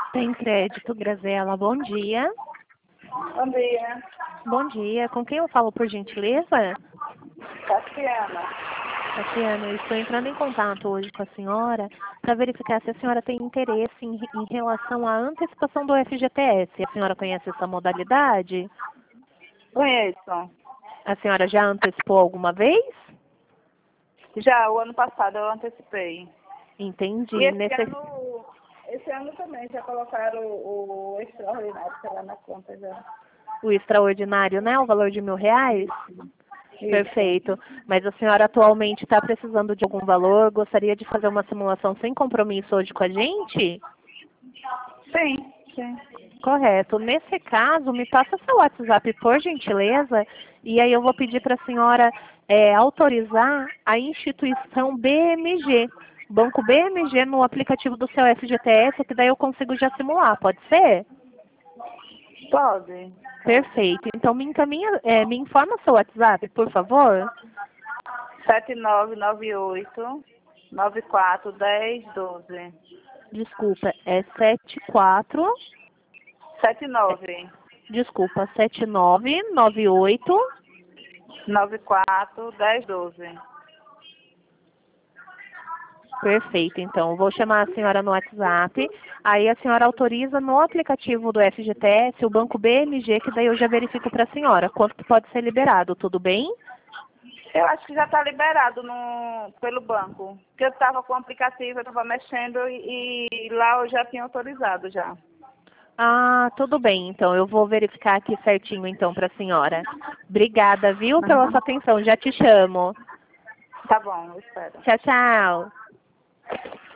Tem crédito, Grazela. Bom dia. Bom dia, Bom dia. Com quem eu falo, por gentileza? Tatiana. Tatiana, eu estou entrando em contato hoje com a senhora para verificar se a senhora tem interesse em relação à antecipação do FGTS. A senhora conhece essa modalidade? Conheço. A senhora já antecipou alguma vez? Já o ano passado eu antecipei. Entendi. E esse ano também já colocaram o extraordinário que tá lá na conta já. O extraordinário, né? O valor de R$ 1.000? Isso. Perfeito. Mas a senhora atualmente está precisando de algum valor? Gostaria de fazer uma simulação sem compromisso hoje com a gente? Sim, sim. Correto. Nesse caso, me passa seu WhatsApp, por gentileza, e aí eu vou pedir para a senhora autorizar a instituição BMG, Banco BMG, no aplicativo do seu FGTS, que daí eu consigo já simular, pode ser? Pode. Perfeito. Então me encaminha, me informa seu WhatsApp, por favor. 7998 941012. Desculpa, é 74. 79 Desculpa, 7998. 941012. Perfeito, então, vou chamar a senhora no WhatsApp, aí a senhora autoriza no aplicativo do FGTS, o Banco BMG, que daí eu já verifico para a senhora quanto que pode ser liberado, tudo bem? Eu acho que já está liberado pelo banco. Porque eu estava com o aplicativo, eu estava mexendo e lá eu já tinha autorizado já. Ah, tudo bem, então, eu vou verificar aqui certinho, então, para a senhora. Obrigada, viu, pela sua atenção, já te chamo. Tá bom, eu espero. Tchau, tchau.